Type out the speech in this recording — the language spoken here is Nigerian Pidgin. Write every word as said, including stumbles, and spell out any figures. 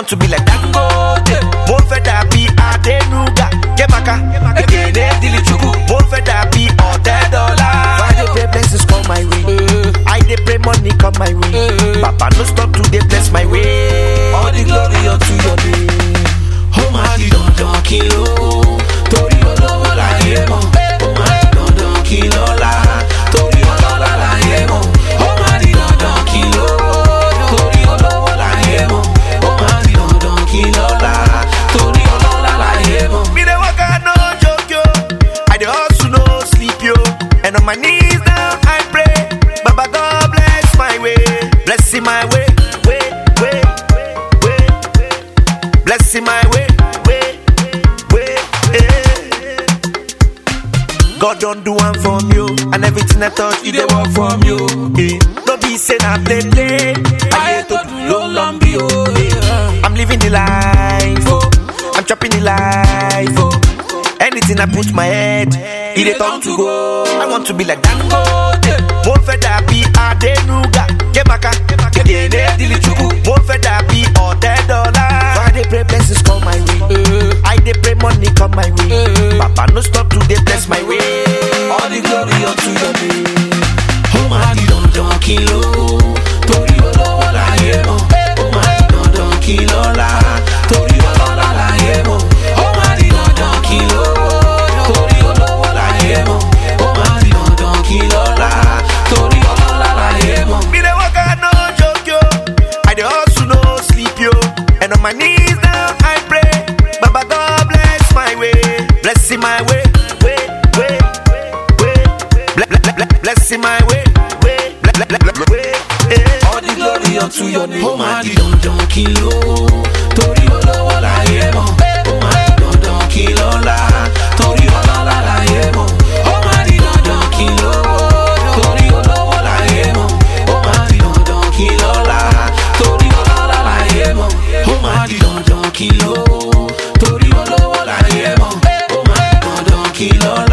to be like Dangote. More fed up be Adenuga. Kemaka, again, Dili Chuku. More fed up be all ten dollars. Why they pray blessings come my way? I they pray money come my way. Papa no stop to they bless my way. All the glory unto your name. Oh my don't don't kill. Tori olowo la yemo. Oh my don't don't kill la. Tori olowo la yemo. Oh my don't don't kill. Tori olowo la yemo. Oh my don't don't kill la. Tori olowo la yemo. Me dey work hard no joke yo. I dey hustle no sleep yo. And on my knees now I pray. Baba God bless my way. Blessing my way, way, way, way. Blessing my way, way, way. Eh. God don't do one from you, and everything I touch, it dey work from you. Eh. No be say na play play. I to do no lambi oh. I'm living the life, oh. I'm chopping the life, oh. Anything I put my head, it dey turn to go. I want to be like Dangote. More fed up be Adenuga. Kemaka, again, Dili Chuku. More fed up be all ten dollars. Why they pray blessings come my way? I they pray money come my way. Papa no stop to they bless my way. All the glory unto your name. Oh my don't don't kill. Tori olowo la yemo. Oh my don't don't kill la. Tori olowo la yemo. Oh my don't don't kill. Tori olowo la yemo. Oh my don't don't kill la. Tori olowo la yemo. Me dey work hard no joke yo. I dey hustle no sleep yo. And on my knees now I pray. Baba God bless my way. Blessing my way, way, way, way. Ble- ble- ble- Blessing my way, way, ble- ble- ble- way. Eh. All the glory unto your name. Oh my don't don't kill. Tori olowo la yemo. Oh my don't don't kill la. Tori olowo la yemo. Oh my don't don't kill. Tori olowo la yemo. Oh my don't don't kill la. Tori olowo la yemo. Oh my don't don't kill. Tori olowo la yemo. Oh my don't don't kill la.